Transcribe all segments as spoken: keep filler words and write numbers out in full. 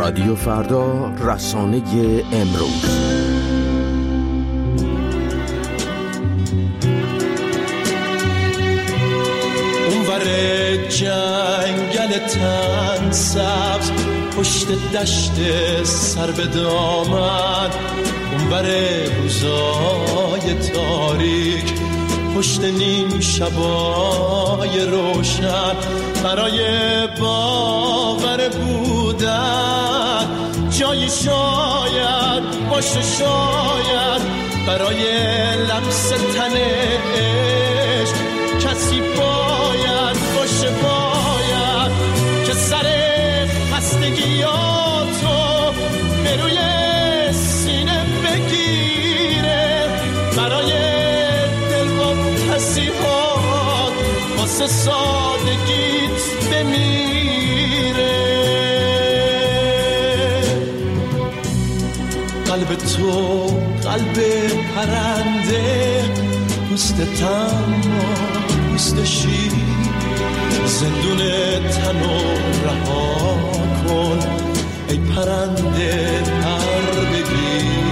رادیو فردا، رسانه امروز. اونور جنگل تن سبز، پشت دشت سر به دامن، اونور روزای تاریک، پشت نیم شبای روشن، برای باور بودن جایی شاید باشه، شاید برای لمس تن عشق کسی باید باشه، باید که سر خستگیاتو به روی سینه بگیره، برای نصیحات واسه سادگیت بمیره. قلب تو قلب پرنده، پوست تما پوست شیر، زندون تنو رها کن ای پرنده پر بگیر.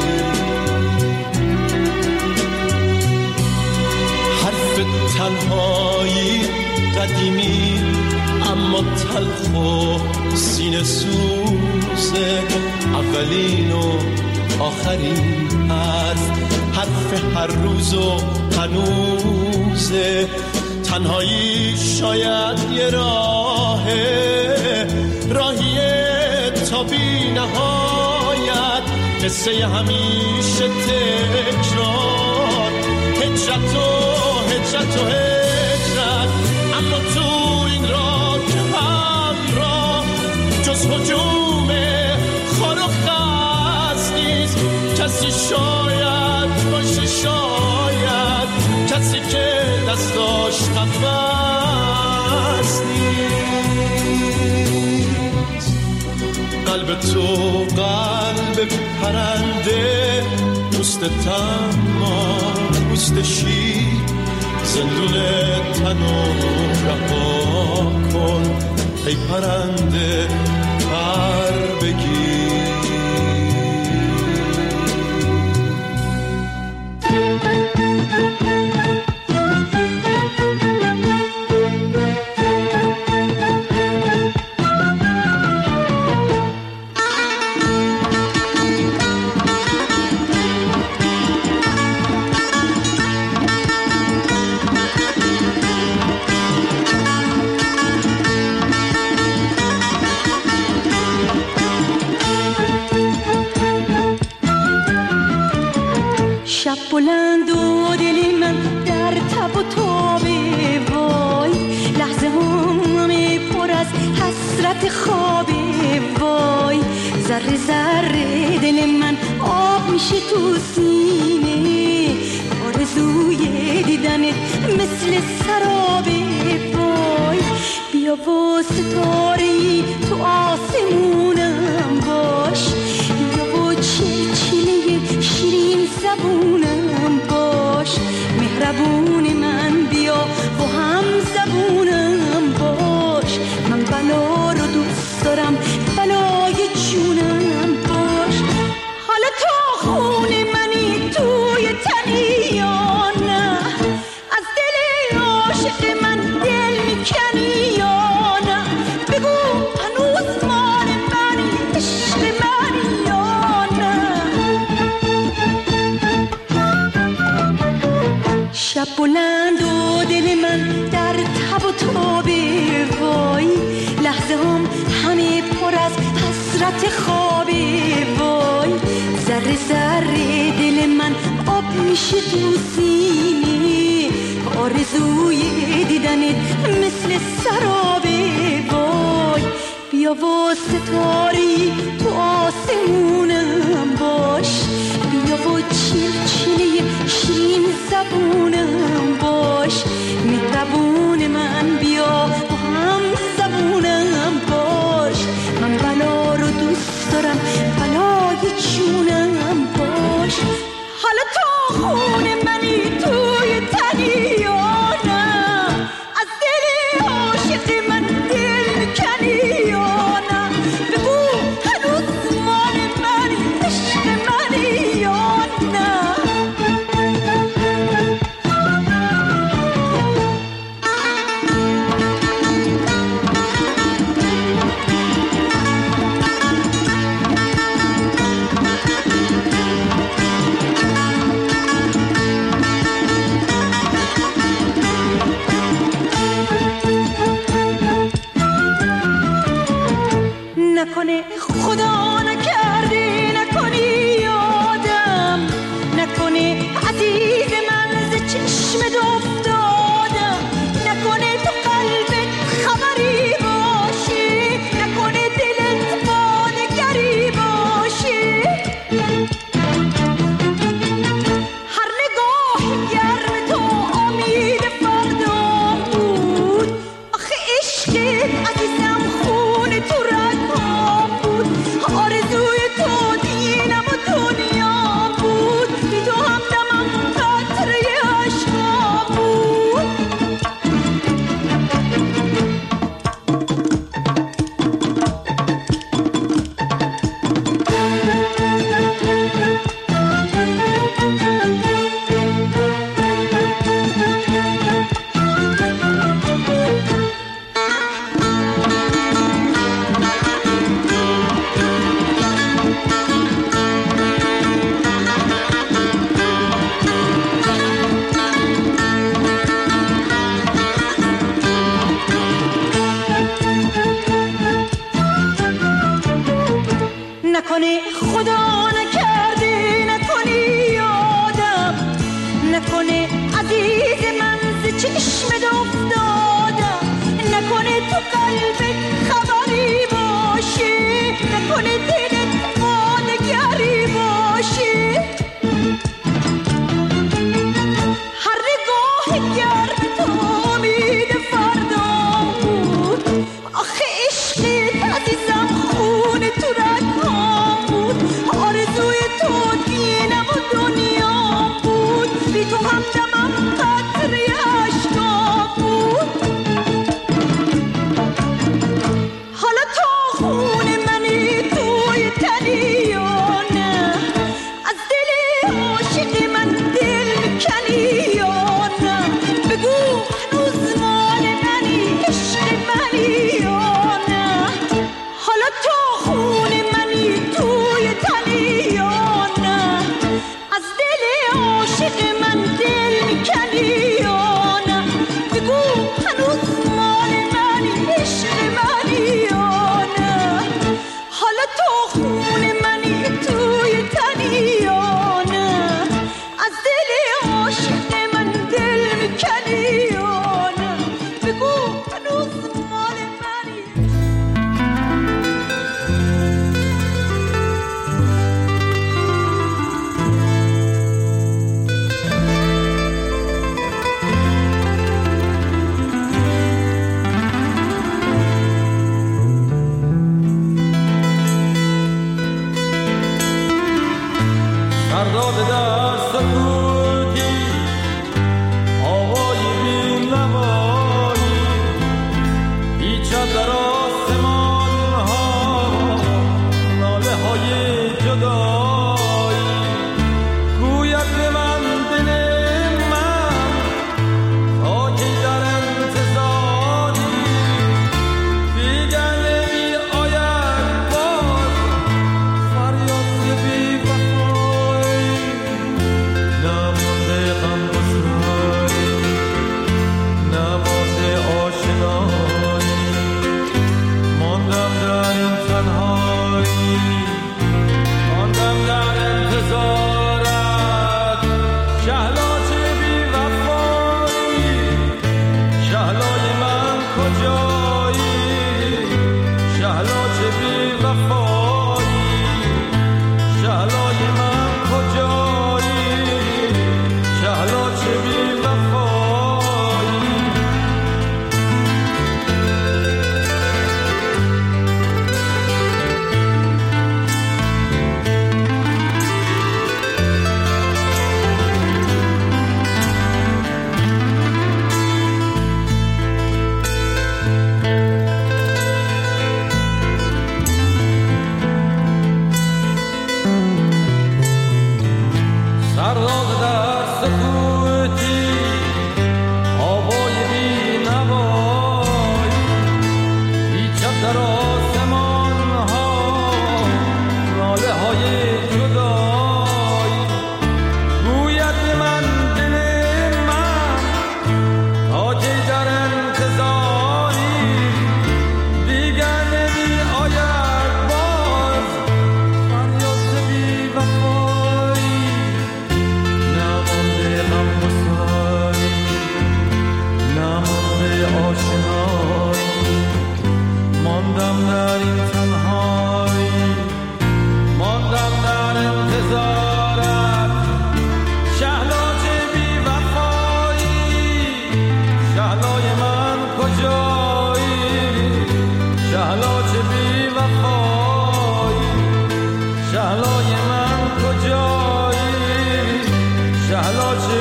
تنهایی قدیمی اما تلخ و سینه سوزه، اولین و آخرین حرف، حرف هر روز و هنوزه. تنهایی شاید یه راهه، راهیه تا بی نهایت، قصه همیشه تکرار، هجرت و هجرت و هجرت، اما تو این راه همراه جز هجوم خار و خس نیست کسی، شاید باشه، شاید کسی که دستاش قفس نیست. قلب تو قلب پرنده، پوست تما پوست شیر، زندون تنو رها کن ای پرنده پر بگیر. شب بلند و دل من در تب و تابه، وای لحظه همه پر از حسرت خوابه، وای ذره ذره دل من آب میشه تو سینه، آرزوی دیدنت مثل سرابه، وای بیا و ستاره‌ای تو آسمونم باش، بیا و چلچله شیرین زبونم باش، مهربون من بیا و هم زبونم باش، من بلا رو دوست دارم بلای جونم باش. حالا تو خون منی توی تنی یا نه، از دل عاشق من دل میکنی یا نه، بگو هنوز مال منی عشق منی یا نه. شب بلند و دل من در تب و تابه، وای لحظه هم همه پر از حسرت خوابه، وای ذره ذره دل من آب میشه تو سینه، آرزوی دیدنت مثل سرابه، وای بیا و ستاری تو آسمونم باش، بیا و چلچله شیرین زبونم باش، مهربون من بیا و هم زبونم باش، من بلا رو دوست دارم بلای جونم باش. حالا تو خون منی توی تنی یا نه، از دل عاشق من دل میکنی یا نه، بگو نکنه خدا نکرده، نکنی یادم، نکنه عزیز من ز چشمت افتادم، نکنه تو قلبت خبری باشه، نکنه دلت با نگری باشه. هر نگاه گرم تو امید فردا بود، آخه عشقت عزیزم خون تو رگام بود، آرزوی تو دینم و دنیا بود، بی تو همدمم قطره عشقا بود. نکنه خدا نکرده، نکنی یادم، نکنه عزیز من ز چشمت افتادم، نکنه تو قلبت خبری باشه، نکنه دلت با نگری باشه. هر نگاه گرم تو امید فردا بود، آخه عشقت عزیزم خون تو رگام بود، آرزوی تو دینم و دنیا بود، بی تو همدمم قطره عشقا بود. حالا تو خون منی توی تنی یا نه، از دل عاشق من دل میکنی یا نه، بگو هنوز مال منی عشق منی یا نه. حالا تو خون منی توی تنی یا نه، از دل عاشق من دل میکنی یا نه، بگو هنوز مال منی عشق منی یا نه. حالا تو خون منی توی تنی یا نه، از دل عاشق من دل میکنی یا نه، بگو هنوز مال منی. سرداد در سکوتی آوای بی نوایی، پیچد در آسمان ها ناله های جدایی، گوید به من دل من تا که در انتظاری، دیگر نمی آید باز فریاد بی وفایی، نمانده غمگساری، نمانده آشنایی، ماندم در این تنهایی، ماندم در انتظارت، شهلا چه بی وفایی، شهلای من کجایی، شهلا چه بی وفایی، شهلای من کجایی، شهلا چه بی وفایی.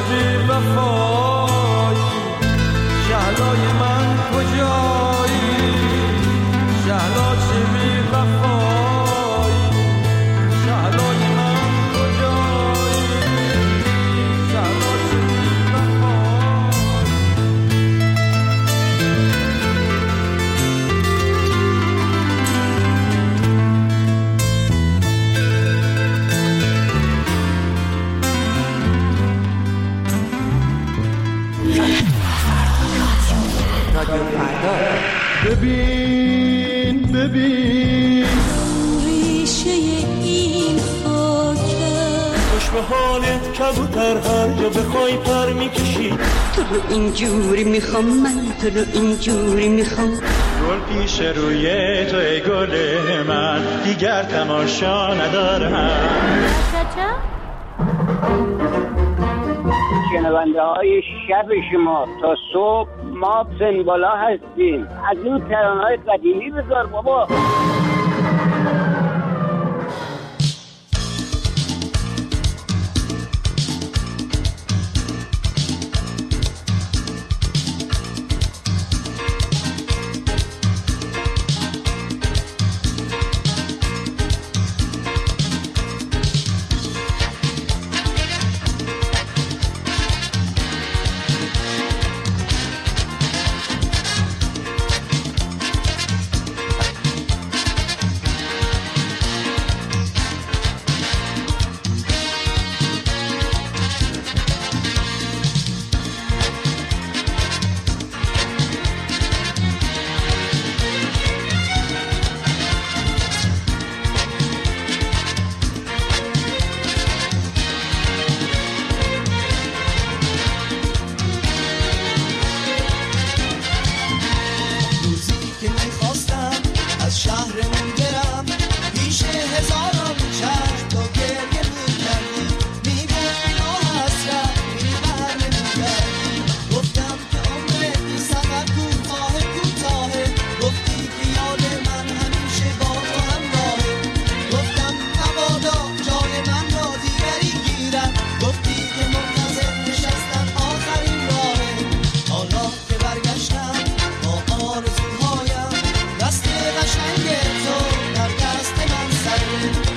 بی وفایی شهلای من کجایی شهلا چه بی وفایی شهلای من کجایی شهلا چه بی وفایی ببین ببین ریشه این خاکه خوش به حالت کبوتر هر جا بخوای پر میکشی تو رو اینجوری میخوام من تو رو اینجوری میخوام گل پیش روی تو ای گل من دیگر تماشا ندارم شنونده های شب شما تا صبح ما سنبالا هستیم از این ترانه های قدیمی بذار بابا آرزوهایم دست قشنگ تو در دست من سر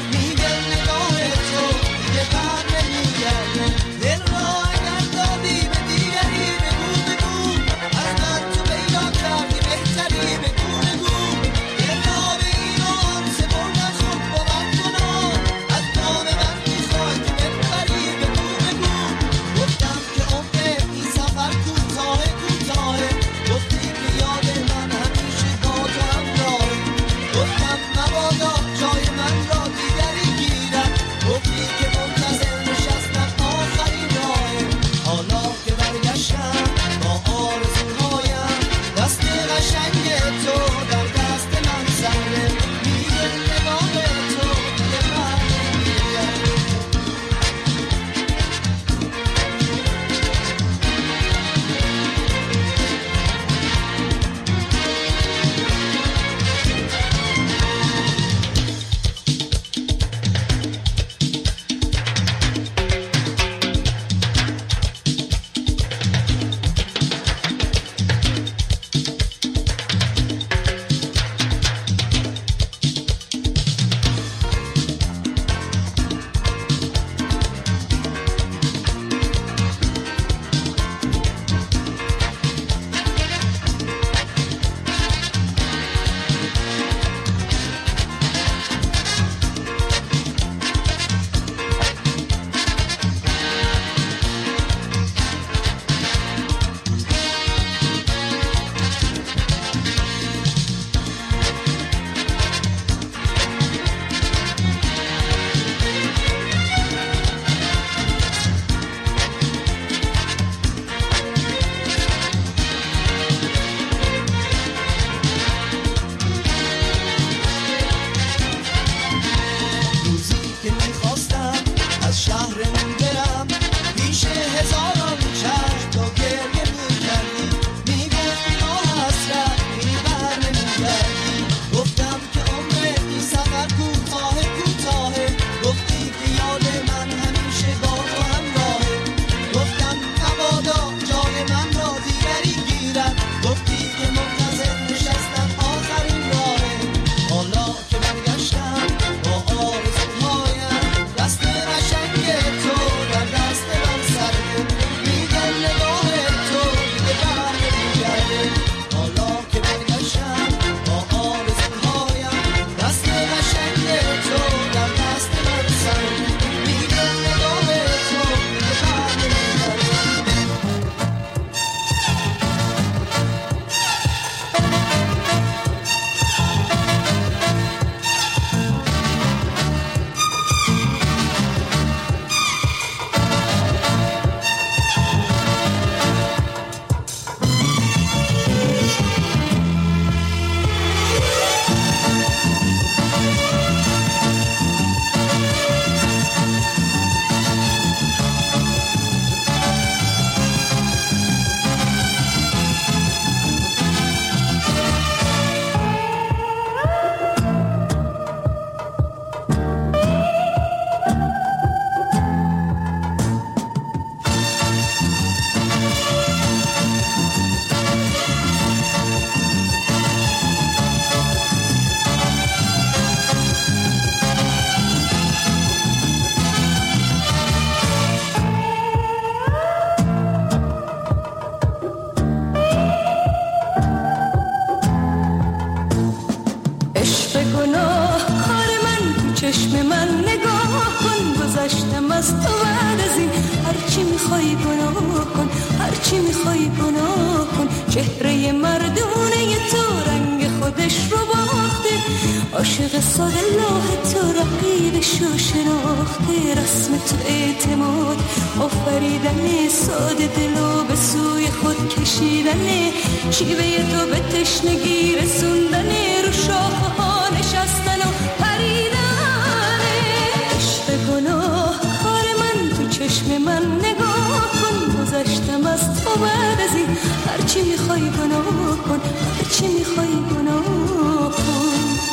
از تو بعد از این هرچی میخوای گناه کن، هرچی میخوای گناه کن. چهره مردونه تو رنگ خودش رو باخته، عاشق ساده لاه تو رقیبش رو شناخته. رسم تو اعتماد آفریدن ساده دلو به سوی خود کشیدنه، شیوه تو به تشنگی رسوندنه، رو شاخه ها نشستن و پریدنه. عشق گناه کار من تو چشم من نگاه کن، گذشتم از تو بعد از این هرچی میخوای گناه کن، هرچی میخوای گناه کن.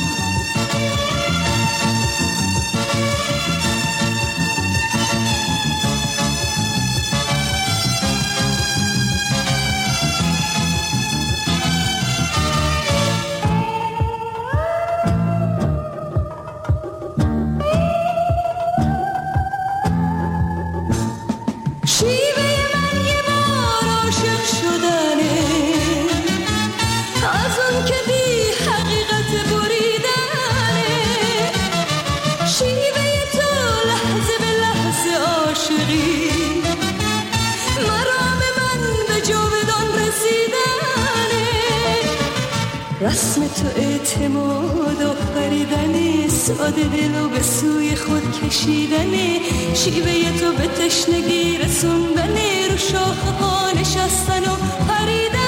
رسم تو اعتماد آفریدنه، ساده دلو به سوی خود کشیدنه، شیوه تو به تشنگی رسوندنه، رو شاخه ها نشستن و پریدنه.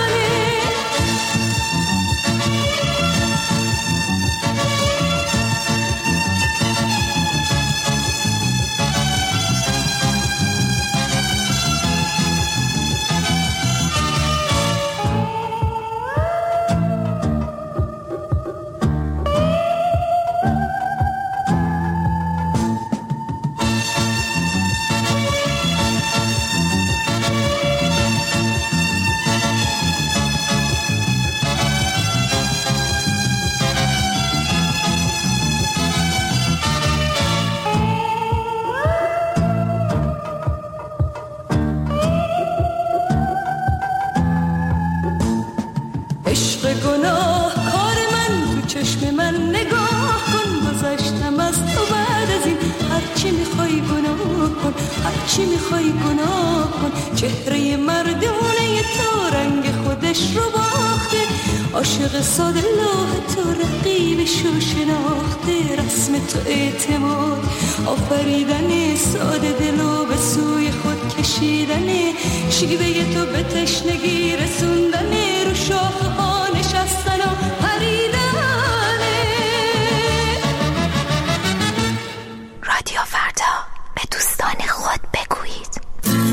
هرچی میخوای گناه کن، چهره مردونه تو رنگ خودش رو باخته، عاشق ساده لاه تو رقیبش رو شناخته. رسم تو اعتماد آفریدنه، ساده دلو به سوی خود کشیدنه، شیوه تو به تشنگی رسوندنه، رو شاخه ها نشستن و پریدنه. رادیو فردا، به دوستان خود بگویید.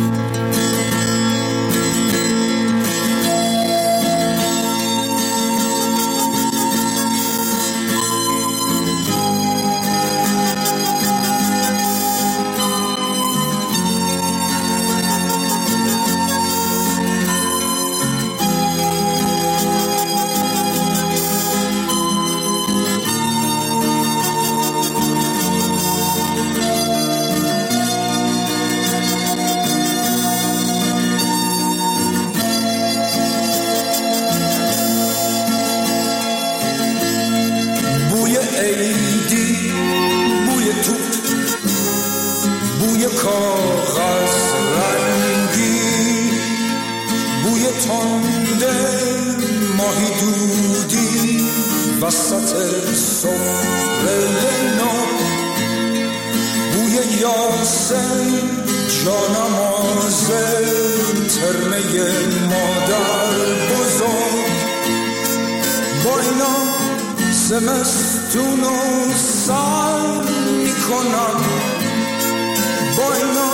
زمستون و سر میکنم، با اینا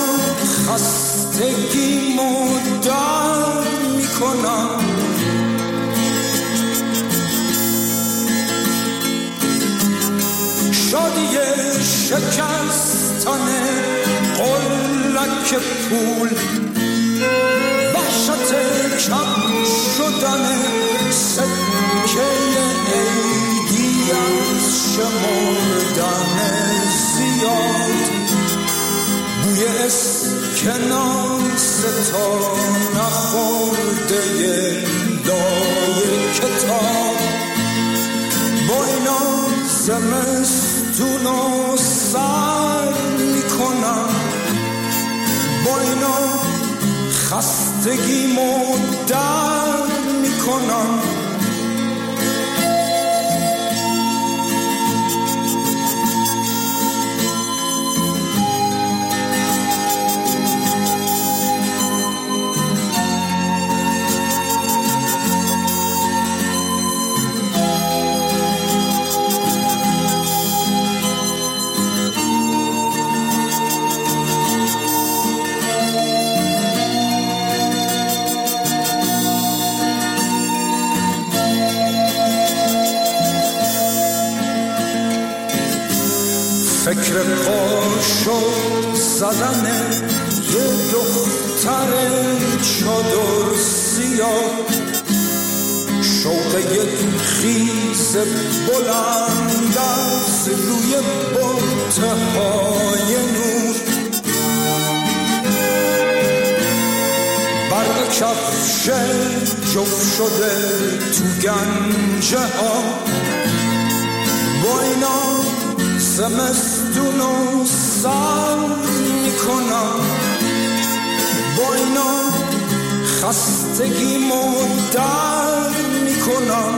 خستگی مدر میکنم. شادی شکستن قلک پول، وحشت کم شدن سکه عیدی از شمردن زیاد، بوی اسکناس تا نخورده لای کتاب، با اینا زمستون و سر میکنم. میکنم، با اینا خستگیمو در میکنم. فکر پاشو زدن یه دختر چادر سیاه، شوق یک خیز بلند از روی بطهای نور، برق کفش جفت شده تو گنجه ها. با اینا زمستونو سر میکنم، با اینا خستگیمو در میکنم.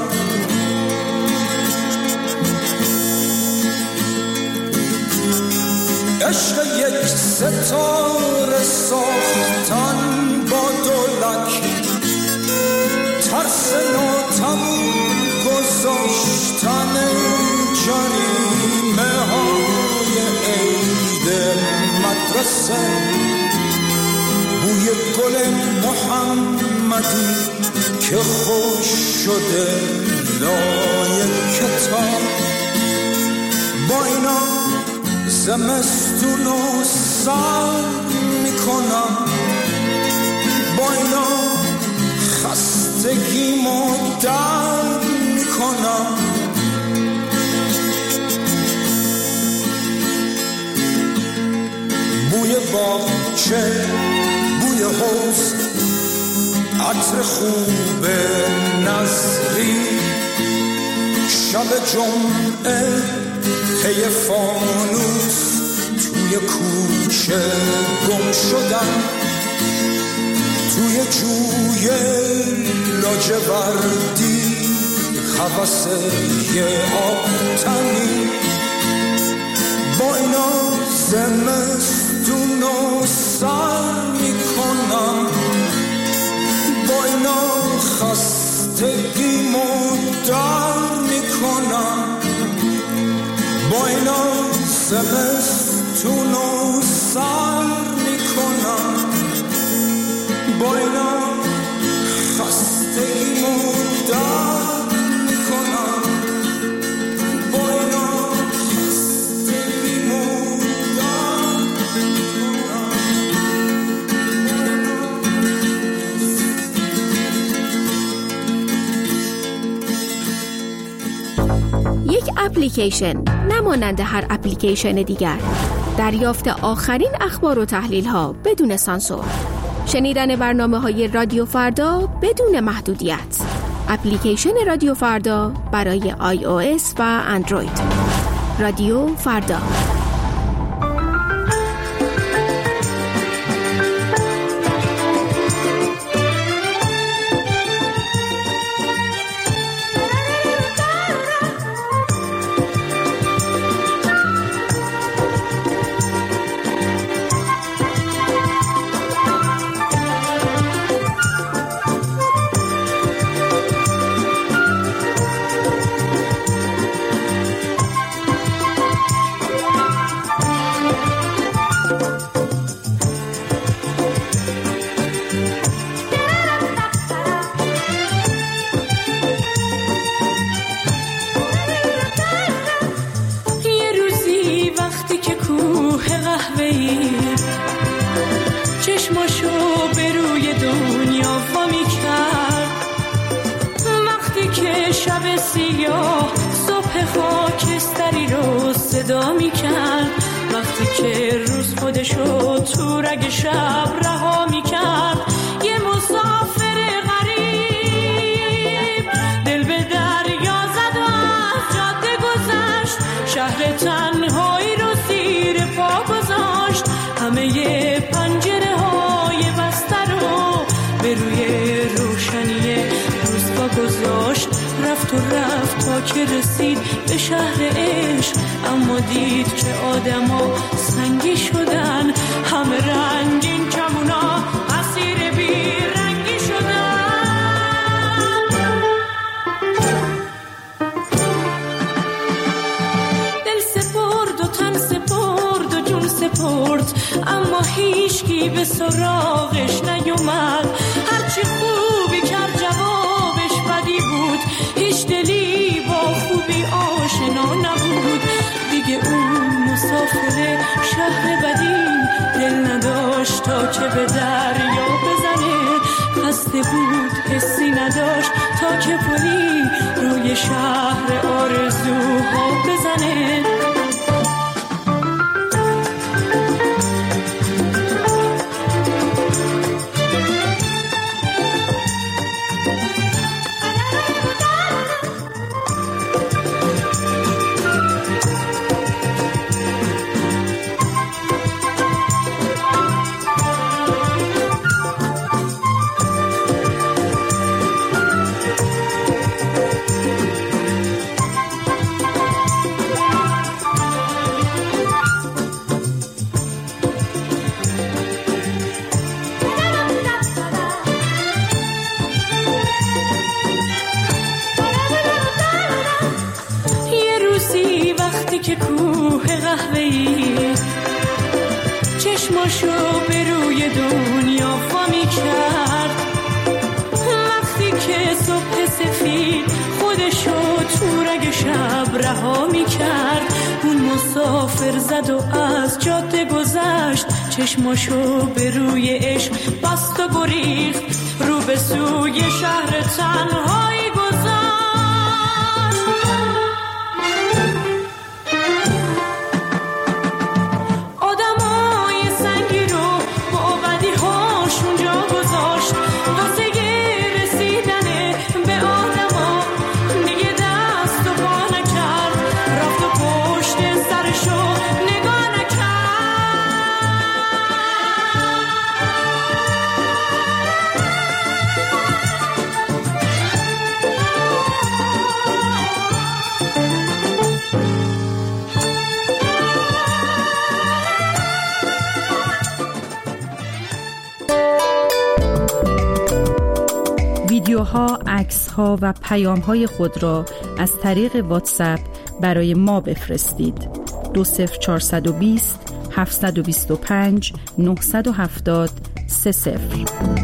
عشق یک ستاره ساختن با دولک، ترس ناتموم گذاشتن جریمه های عید مدرسه، بوی گل محمدی که خوش شده لای کتاب. با اینا زمستونو سر میکنم، با اینا خستگیمو در میکنم. بوی باغچه، بوی حوض، عطر خوب نظری، شب جمعه پی فانوس توی کوچه گم شدم، توی جوی لاجوردی هوس یه آبتنی. با اینا زمستونو سر میکنم، با اینا خستگیمو در میکنم، با اینا زمستونو سر میکنم، با اینا خستگیمو در میکنم، با اینا خستگیمو در میکنم. یک اپلیکیشن نمانند هر اپلیکیشن دیگر، دریافت آخرین اخبار و تحلیل ها بدون سانسور، شنیدن برنامه های رادیو فردا بدون محدودیت. اپلیکیشن رادیو فردا برای آی او اس و اندروید. رادیو فردا. چشماشو به روی دنیا وامی کرد، وقتی که شب سیاه صبح خاکستری رو صدا می کرد، وقتی که روز خودشو تو رگ شب رها می کرد. یه مسافر غریب دل به دریا زد و از جاده گذشت، شهر تنهایی رو زیر پا گذاشت. که رسید به شهر عشق، اما دید که آدما سنگی شدن، همه رنگین کمونا اسیر بی رنگی شدن. دل سپرد و تن سپرد و جون سپرد، اما هیچکی به سراغش نیومد. هرچی خوبی کرد جوابش بدی بود، هیچ دلی با خوبی آشنا نبود. دیگه اون مسافر شهر بدی دل نداشت تا که به دریا بزنه، خسته بود حسی نداشت تا که پلی روی شهر آرزوها بزنه. که کوه قهوه‌ای چشماشو به روی دنیا فامی کرد، وقتی که صبح سفید خودشو تو رگ شب رها می کرد. اون مسافر زد و از جاده گذشت، چشماشو به روی عشق بست و گریخت، رو به سوی شهر تنهایی گذاشت. ویدیوها، عکس‌ها و پیام‌های خود را از طریق واتساپ برای ما بفرستید. دو صفر چهارصد و بیست هفتصد و بیست و پنج نهصد و هفتاد سه صفر.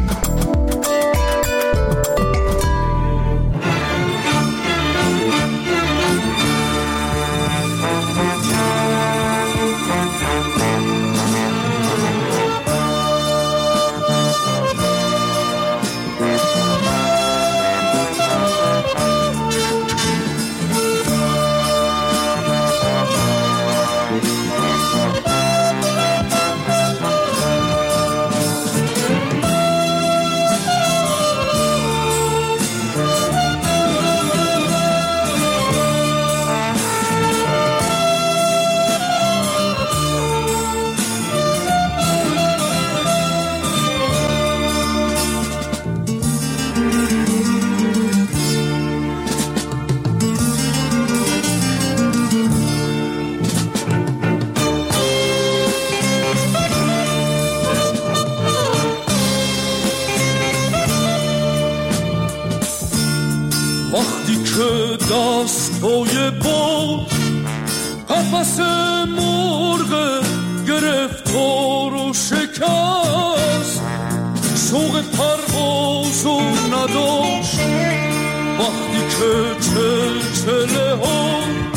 دستای بود قفس مرغ گرفتار و شکست، شوق پروازو نداشت وقتی که چلچله ها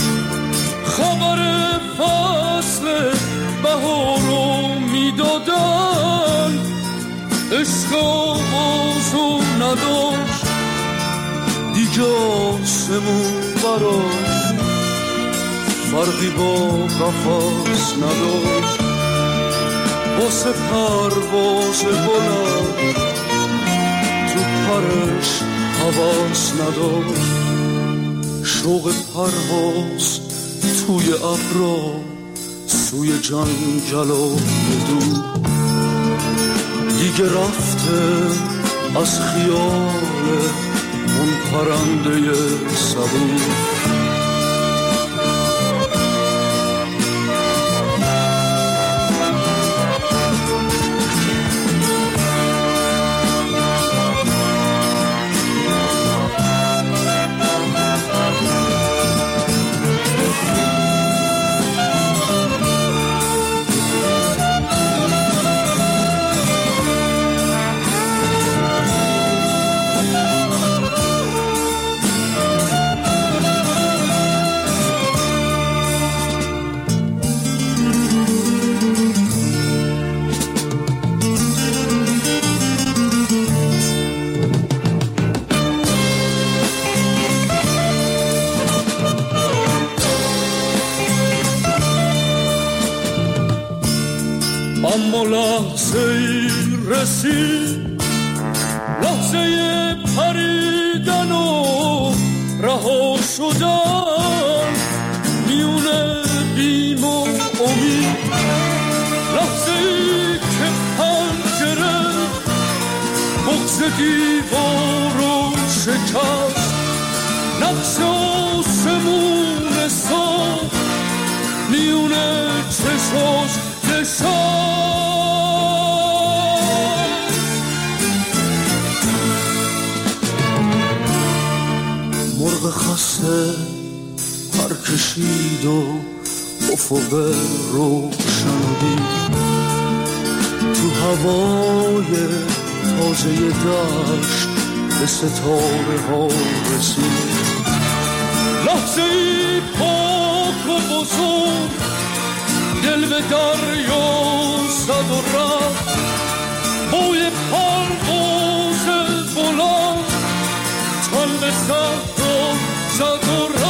خبر فصل بهارو میدادن، عشق آوازو نداشت دیگه آسمون براش فرقی با قفس نداشت، واسه پرواز بلند تو پرش حواس نداشت، شوق پرواز توی ابرا سوی جنگل و دور دیگه رفته از خیال اون پرنده صبور. اما لحظه ای رسید، لحظه پریدن و رها شدن میون بیم و امید، لحظه ای که پنجره بغض دیوار رو شکست، نقش آسمون ساخت میون چشاش نشست. مرغ خسته پر کشید و افق روشنی تو هوای تازه دشت به ستاره ها رسید، لحظه ای پاک و بزرگ دل به دریا زد و رفت، بوی پرواز بلند تن به صحرا زد و رفت.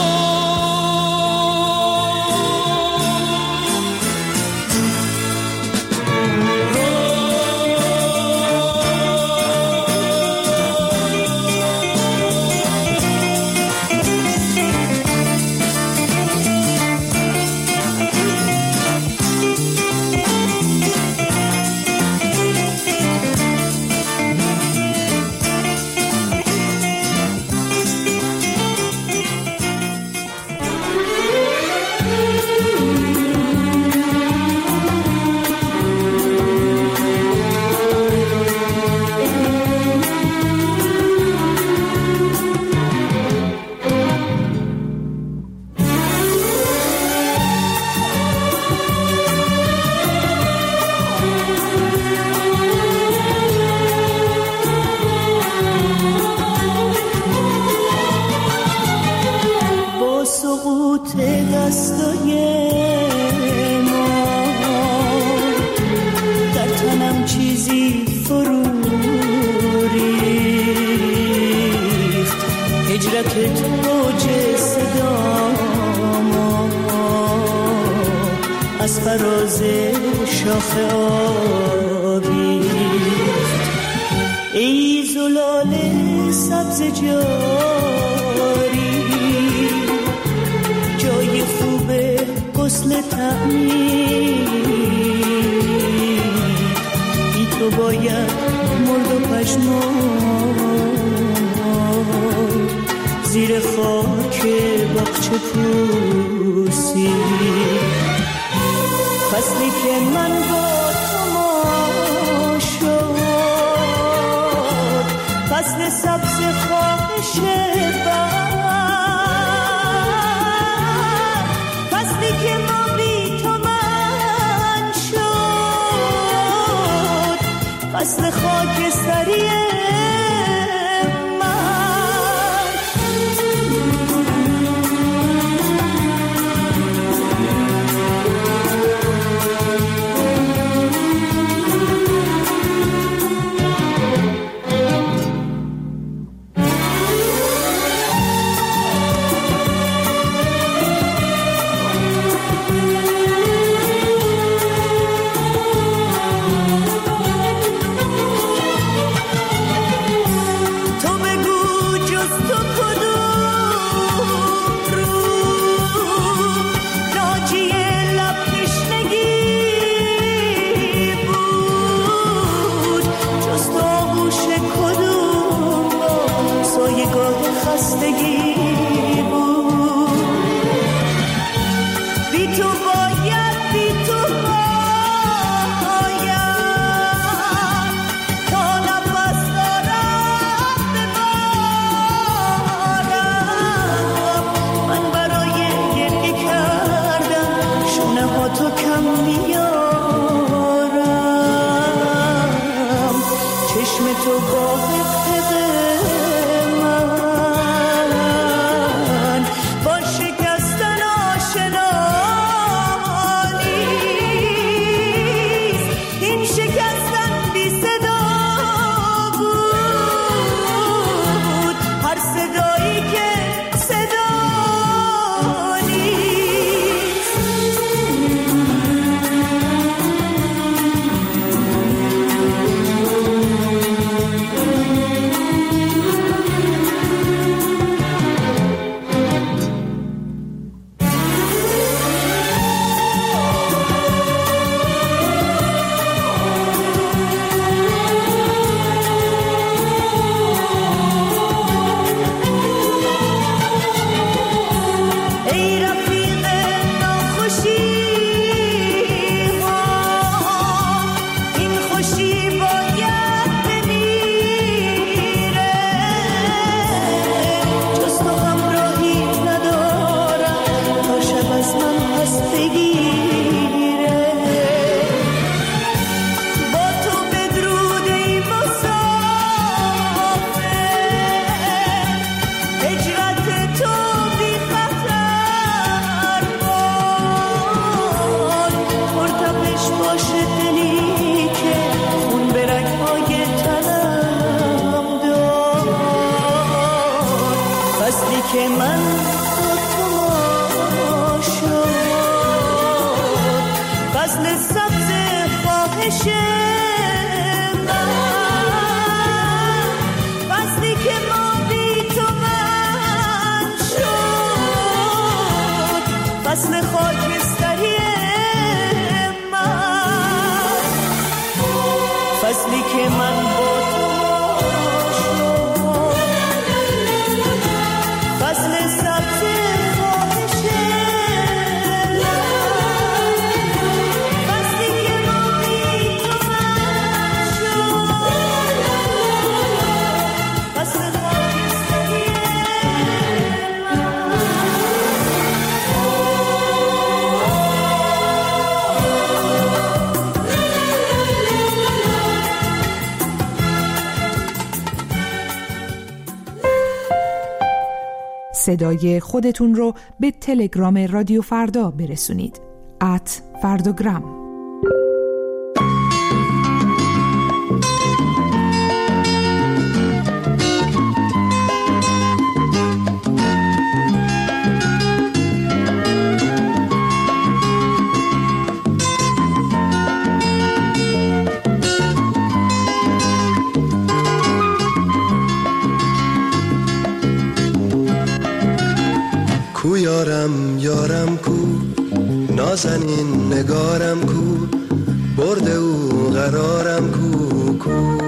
از فراز شاخ آبی، ای زلال سبز جاری، جای خوب غسل تعمیر، بی تو باید مرد و پشمان زیر خاک باغچه پوسی. فصلی که من با تو ما شد، فصل سبز خواهش بر، فصلی که ما بی تو من شد، فصل خاکستری تو با حقق من صدای خودتون رو به تلگرام رادیو فردا برسونید. ات فرداگرام. کو یارم یارم کو نازنین نگارم کو برده او قرارم کو کو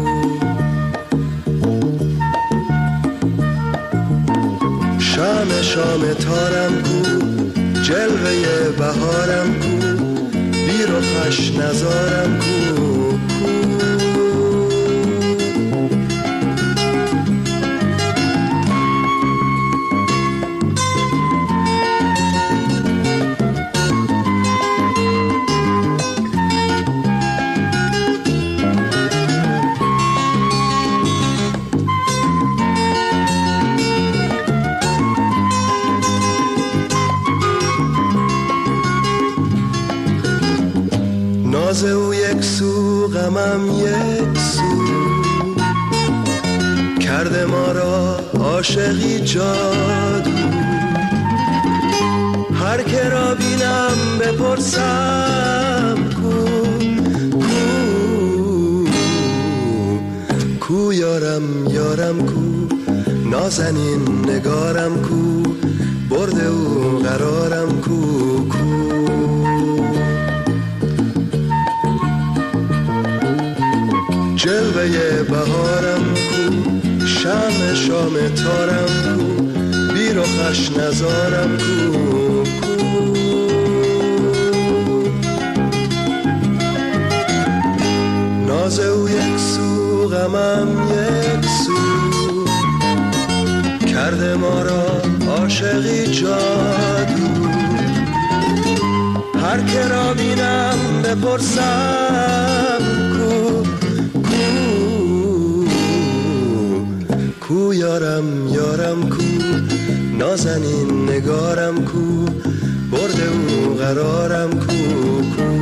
شام شام تارم کو جلوه بهارم کو بیر و خش نزارم کو ناز او یک سو غمم یک سو کرده ما را عاشقی جادو هر که را بینم بپرسم کو کو کو یارم یارم کو نازنین نگارم کو برده او قرارم کو کو جلوه بهارم کو شم شام تارم کو بیر و خش نزارم کو کو ناز او یک سو غمم یک سو کرده ما را عاشقی جادو هر که را بینم بپرسم کو کو یارم یارم کو نازنین نگارم کو برده او قرارم کو کو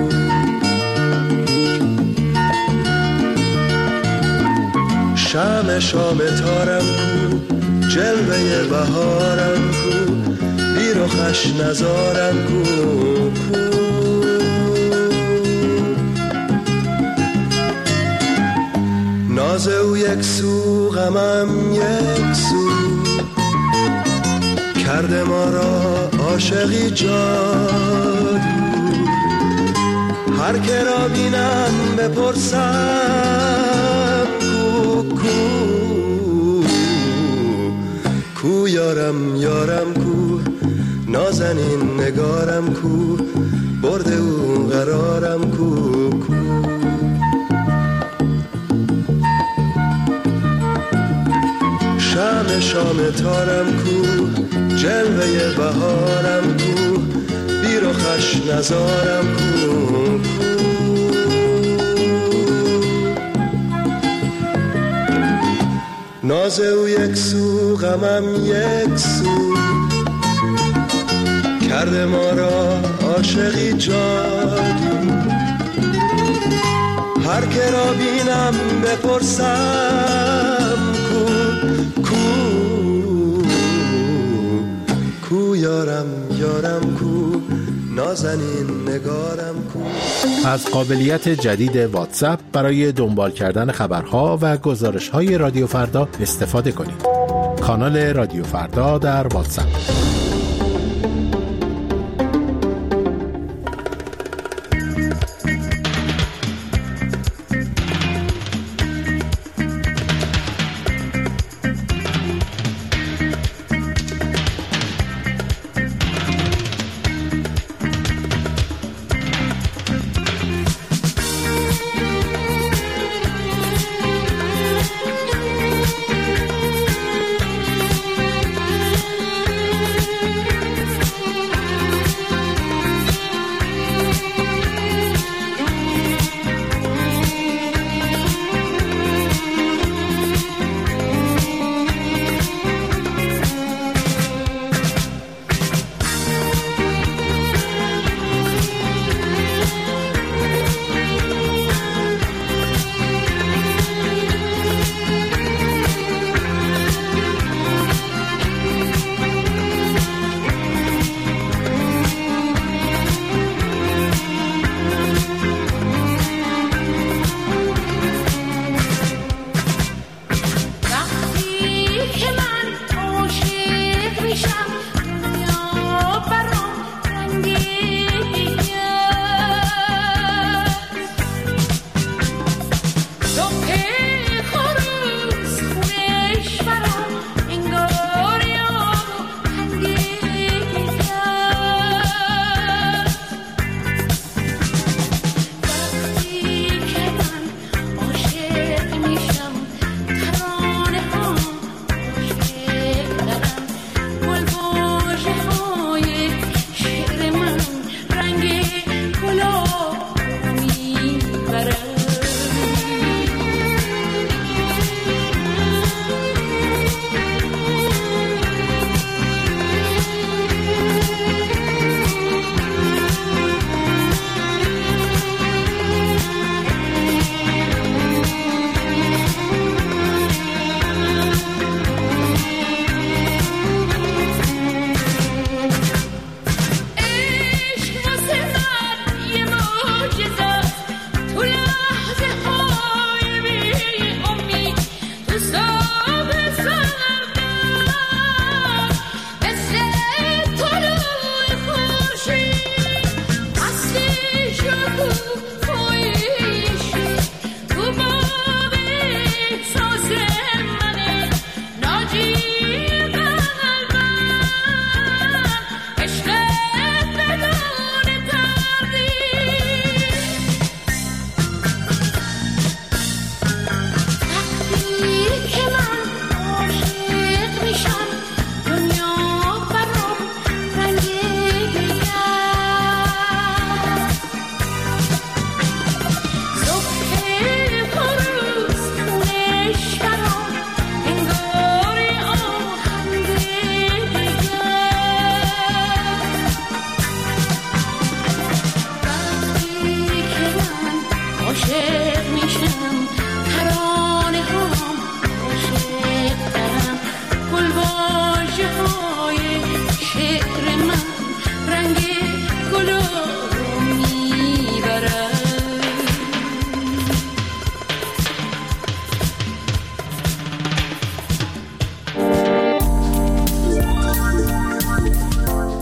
شم شام تارم کو جلوه بهارم کو بیر و خش نزارم کو کو ناز او یک سو غمم یک سو کرده ما را عاشقی جادو هر که را بینم بپرسم کو کو کو یارم یارم کو نازنین نگارم کو برده او قرارم کو کو شم شام تارم کو جلوه بهارم کو بیر و خش نزارم کو ناز او یک سو غمم یک سو کرده ما را عاشقی جادو هر که را بینم بپرسم کو کو یارم یارم کو نازنین نگارم کو. از قابلیت جدید واتساپ برای دنبال کردن خبرها و گزارش‌های رادیو فردا استفاده کنید. کانال رادیو فردا در واتساپ.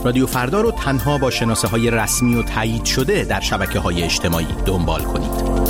رادیو فردا رو تنها با شناسه‌های رسمی و تایید شده در شبکه‌های اجتماعی دنبال کنید.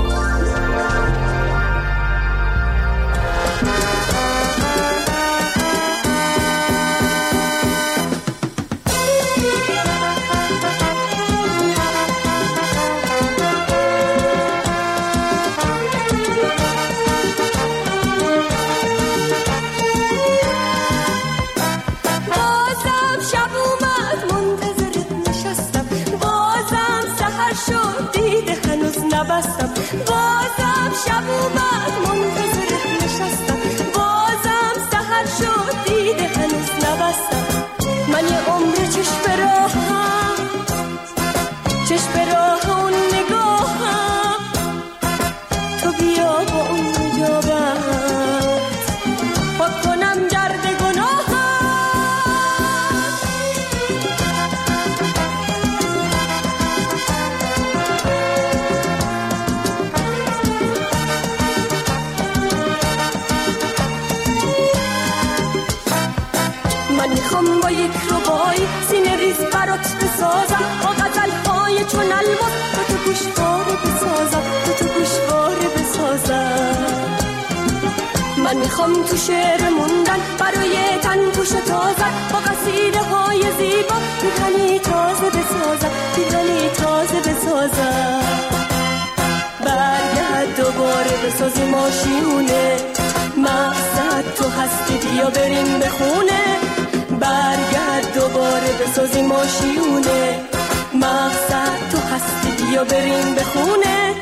بازم شب اومد منتظرت نشستم، بازم سحر شد دیده هنوز نبستم. من یه عمر چشم به راهم، چشم به راه اون نگاهم، تو بیا با اون نجابت پاک کنم گرد گناهم. میخوام با یک ربای سینه ریز برات بسازم، با غزل‌های چون الماس تو تو گوشواره بسازم، تو تو گوشواره بسازم. من میخوام تو شعر موندن برای تن پوش تازه، با قصیده های زیبا پیرهنی تازه بسازم، پیرهنی تازه بسازم. برگرد دوباره بسازی ماشیونه، مقصد تو هستی بیا بریم به خونه. برگرد دوباره بسازی ماشیونه، مقصد تو هستی بیا بریم به خونه.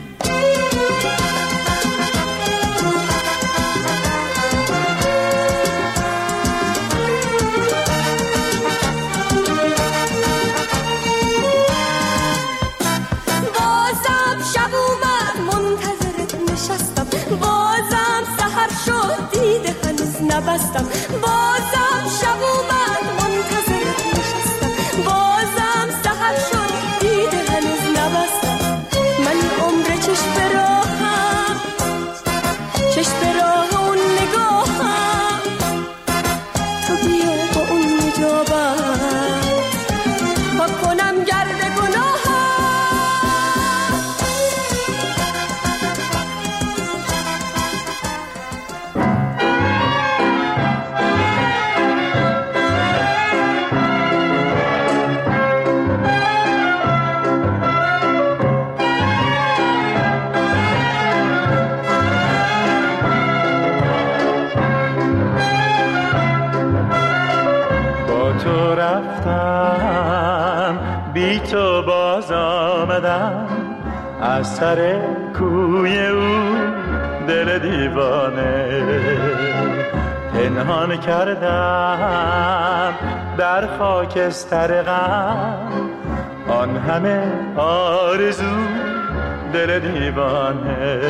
بازم شب اومد منتظرت نشستم، بازم سحر شد دیده هنوز نبستم. بازم شب اومد منتظرت نشستم، بازم سحر شد دیده هنوز نبستم. من عمر چشم به راهم، چشم به راه اون نگاهم، تو بیا با اون نجابت پاک کنم گرد گناهم. بی تو باز آمدم از سر کوی او دل دیوانه، پنهان کردم در خاکستر غم آن همه آرزو دل دیوانه.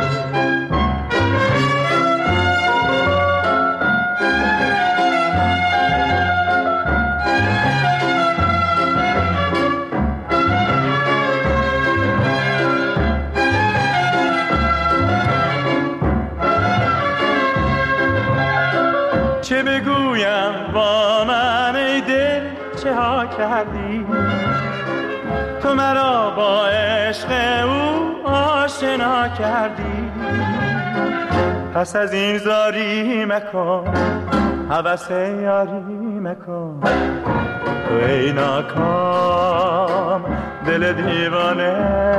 چه بگویم با من ای دل چه ها کردی، تو مرا با عشق او آشنا کردی. پس از این زاری مکن هوس یاری مکن، تو ای ناکام دل دیوانه.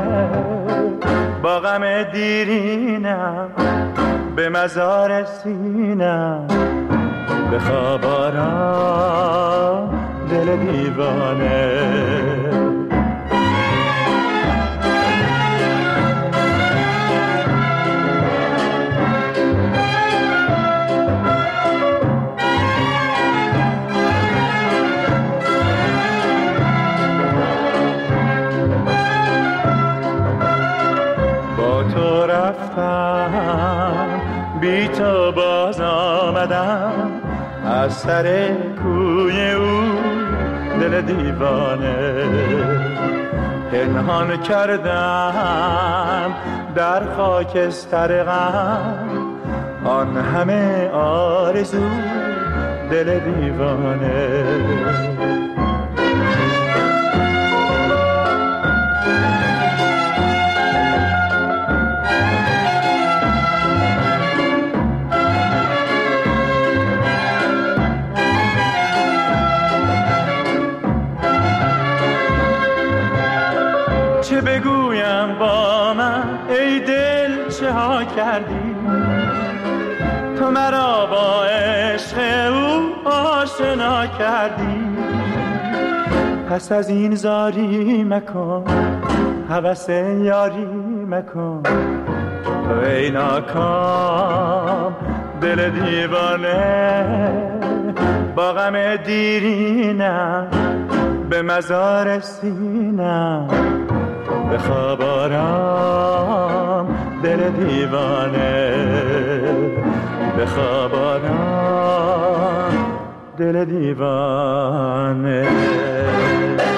با غم دیرینم به مزار سینم، به خواب آرام دل دیوانه. با تو رفتم بی تو باز آمدم از سر کوی او دل دیوانه. پنهان کردم در خاکستر غم آن همه آرزو دل دیوانه. چه بگویم با من ای دل چه ها کردی؟ تو مرا با عشق او آشنا کردی. پس از این زاری مکن، هوس یاری مکن، تو ای ناکام دل دیوانه. با غم دیرینم به مزار سینم، به خواب آرام دل دیوانه، به خواب آرام دل دیوانه.